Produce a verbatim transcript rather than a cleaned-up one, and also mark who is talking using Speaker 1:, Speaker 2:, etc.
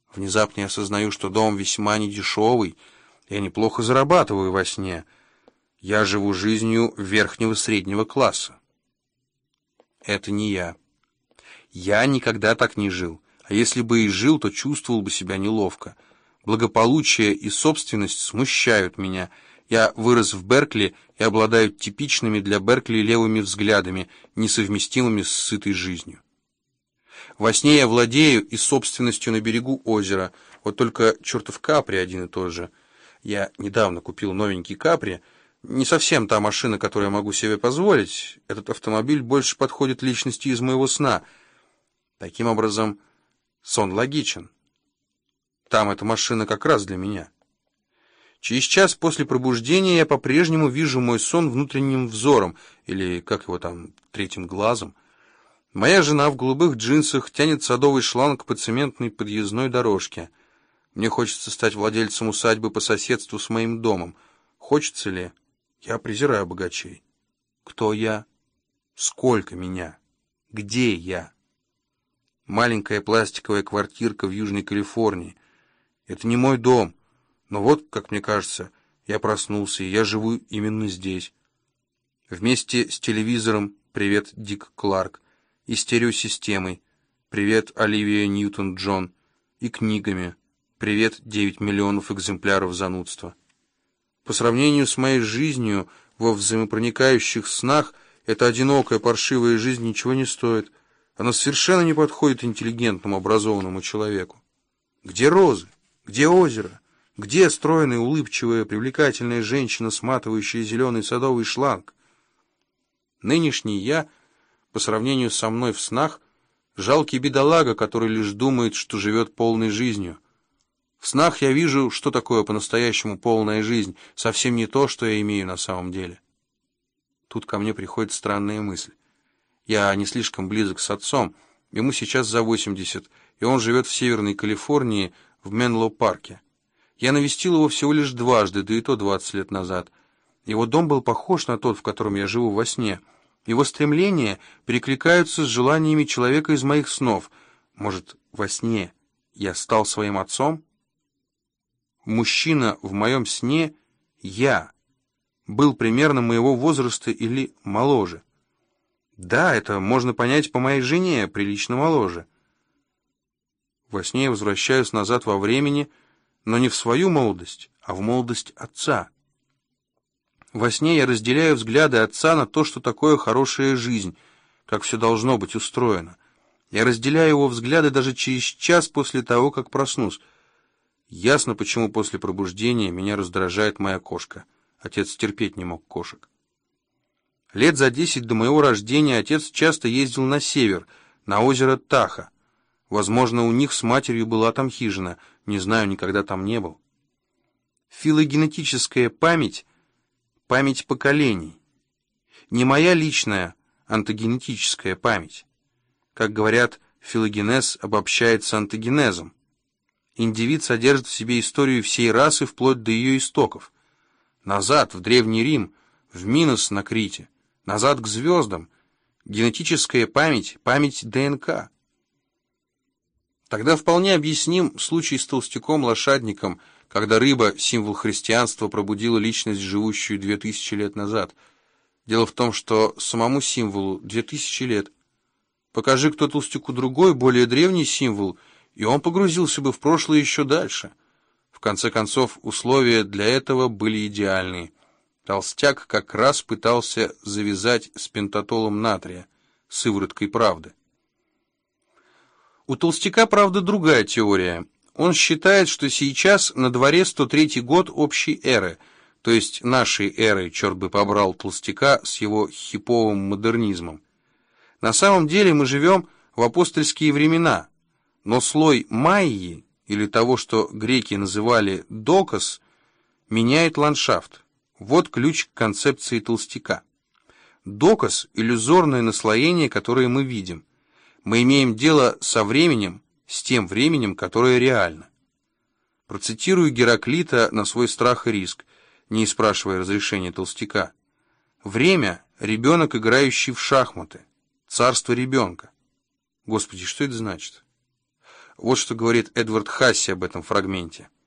Speaker 1: Внезапно я осознаю, что дом весьма недешевый, я неплохо зарабатываю во сне. Я живу жизнью верхнего среднего класса. Это не я. Я никогда так не жил, а если бы и жил, то чувствовал бы себя неловко. Благополучие и собственность смущают меня. Я вырос в Беркли и обладаю типичными для Беркли левыми взглядами, несовместимыми с сытой жизнью. Во сне я владею и собственностью на берегу озера, вот только чертов Капри один и тот же. Я недавно купил новенький Капри, не совсем та машина, которую я могу себе позволить. Этот автомобиль больше подходит личности из моего сна. Таким образом, сон логичен. Там эта машина как раз для меня. Через час после пробуждения я по-прежнему вижу мой сон внутренним взором, или, как его там, третьим глазом. Моя жена в голубых джинсах тянет садовый шланг по цементной подъездной дорожке. Мне хочется стать владельцем усадьбы по соседству с моим домом. Хочется ли? Я презираю богачей. Кто я? Сколько меня? Где я? Маленькая пластиковая квартирка в Южной Калифорнии. Это не мой дом. Но вот, как мне кажется, я проснулся, и я живу именно здесь. Вместе с телевизором «Привет, Дик Кларк», и стереосистемой «Привет, Оливия Ньютон-Джон», и книгами «Привет, девять миллионов экземпляров занудства». По сравнению с моей жизнью во взаимопроникающих снах, эта одинокая паршивая жизнь ничего не стоит. Она совершенно не подходит интеллигентному, образованному человеку. Где розы? Где озеро? Где стройная, улыбчивая, привлекательная женщина, сматывающая зеленый садовый шланг? Нынешний я, по сравнению со мной в снах, жалкий бедолага, который лишь думает, что живет полной жизнью. В снах я вижу, что такое по-настоящему полная жизнь, совсем не то, что я имею на самом деле. Тут ко мне приходит странная мысль. Я не слишком близок с отцом, ему сейчас за восемьдесят, и он живет в Северной Калифорнии, в Менло-парке. Я навестил его всего лишь дважды, да и то двадцать лет назад. Его дом был похож на тот, в котором я живу во сне. Его стремления перекликаются с желаниями человека из моих снов. Может, во сне я стал своим отцом? Мужчина в моем сне — я. Был примерно моего возраста или моложе. Да, это можно понять по моей жене, прилично моложе. Во сне я возвращаюсь назад во времени, но не в свою молодость, а в молодость отца. Во сне я разделяю взгляды отца на то, что такое хорошая жизнь, как все должно быть устроено. Я разделяю его взгляды даже через час после того, как проснусь. Ясно, почему после пробуждения меня раздражает моя кошка. Отец терпеть не мог кошек. Лет за десять до моего рождения отец часто ездил на север, на озеро Таха. Возможно, у них с матерью была там хижина, не знаю, никогда там не был. Филогенетическая память — память поколений. Не моя личная онтогенетическая память. Как говорят, филогенез обобщается онтогенезом. Индивид содержит в себе историю всей расы вплоть до ее истоков. Назад, в Древний Рим, в Минос на Крите, назад к звездам. Генетическая память, память ДНК. Тогда вполне объясним случай с толстяком-лошадником, когда рыба, символ христианства, пробудила личность, живущую две тысячи лет назад. Дело в том, что самому символу две тысячи лет. Покажи кто толстяку другой, более древний символ, и он погрузился бы в прошлое еще дальше. В конце концов, условия для этого были идеальные. Толстяк как раз пытался завязать с пентатолом натрия, сывороткой правды. У толстяка, правда, другая теория. Он считает, что сейчас на дворе сто третий год общей эры, то есть нашей эры, черт бы побрал толстяка с его хиповым модернизмом. На самом деле мы живем в апостольские времена, но слой майи, или того, что греки называли докос, меняет ландшафт. Вот ключ к концепции толстяка. Докос — иллюзорное наслоение, которое мы видим. Мы имеем дело со временем, с тем временем, которое реально. Процитирую Гераклита на свой страх и риск, не спрашивая разрешения толстяка. Время — ребенок, играющий в шахматы. Царство ребенка. Господи, что это значит? Вот что говорит Эдвард Хасси об этом фрагменте.